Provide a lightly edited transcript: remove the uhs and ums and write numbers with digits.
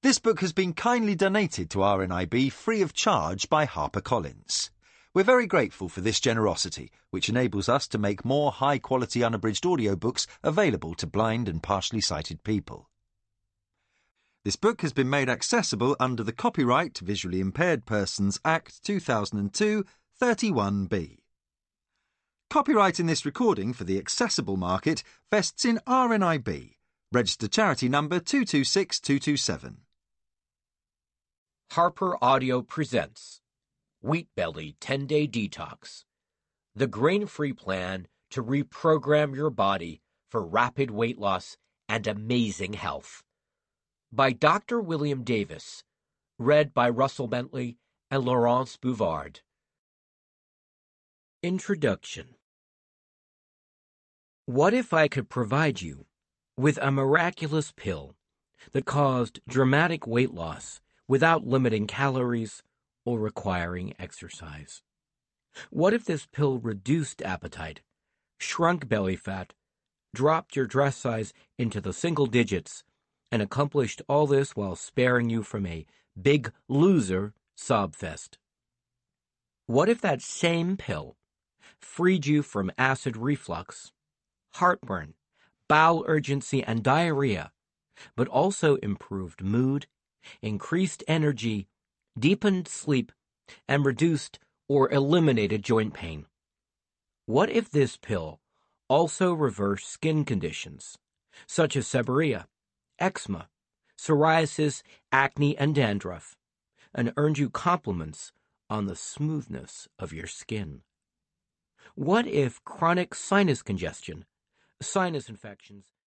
This book has been kindly donated to RNIB free of charge by HarperCollins. We're very grateful for this generosity, which enables us to make more high-quality unabridged audiobooks available to blind and partially sighted people. This book has been made accessible under the Copyright Visually Impaired Persons Act 2002, 31B. Copyright in this recording for the accessible market vests in RNIB, registered charity number 226227. Harper Audio presents Wheat Belly 10-Day Detox, the grain-free plan to reprogram your body for rapid weight loss and amazing health. By Dr. William Davis, read by Russell Bentley and Laurence Bouvard. Introduction. What if I could provide you with a miraculous pill that caused dramatic weight loss without limiting calories or requiring exercise? What if this pill reduced appetite, shrunk belly fat, dropped your dress size into the single digits, and accomplished all this while sparing you from a big loser sob fest? What if that same pill freed you from acid reflux, heartburn, bowel urgency, and diarrhea, but also improved mood, increased energy, deepened sleep, and reduced or eliminated joint pain? What if this pill also reversed skin conditions, such as seborrhea, eczema, psoriasis, acne, and dandruff, and earned you compliments on the smoothness of your skin? What if chronic sinus congestion, sinus infections,